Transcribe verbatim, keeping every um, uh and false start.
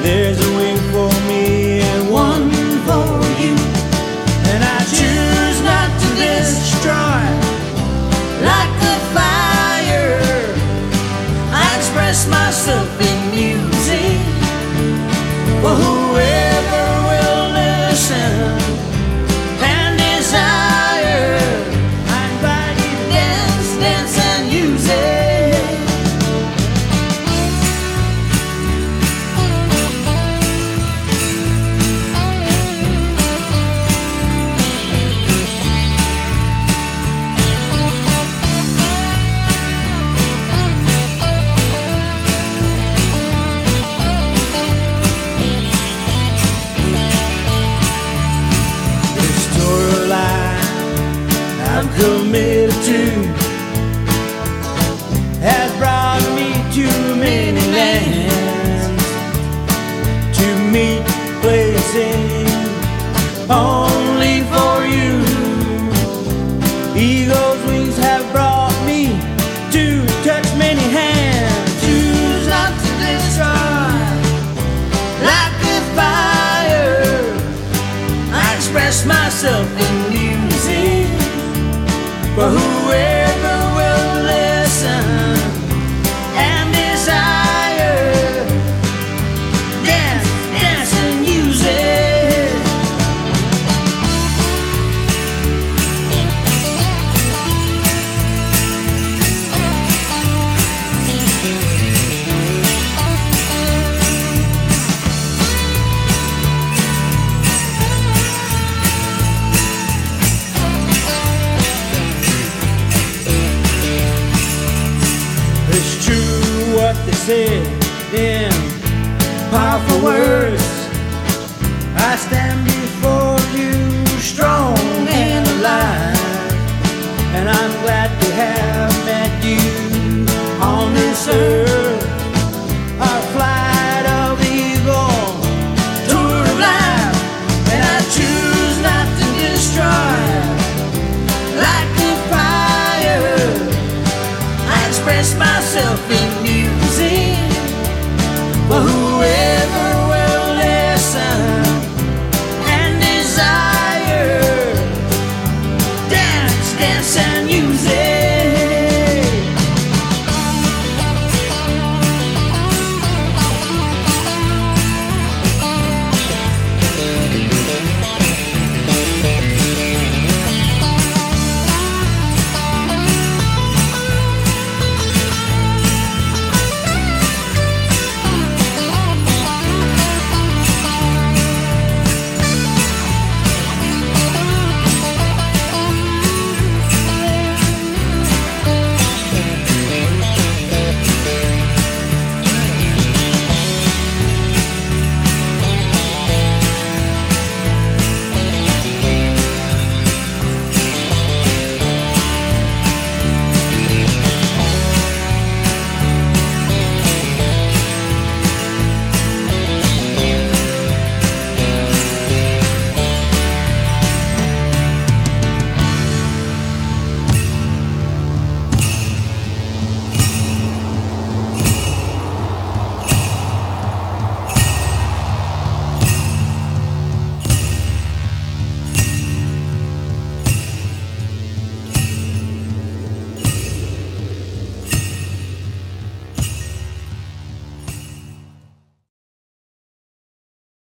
There's a way for me and one for you, and I choose not to destroy like a fire. I express myself in music for whoever will listen and desire. I invite you to dance, dance and use it. I'm committed to has brought me to many lands, to meet places only for you. Eagle's wings have brought me to touch many hands. Choose not to destroy like a fire. I express myself in music for whoever will listen and desire. Dance, dance and use it. It's true what they said in powerful words. I stand before you strong and alive, and I'm glad to have met you on this earth.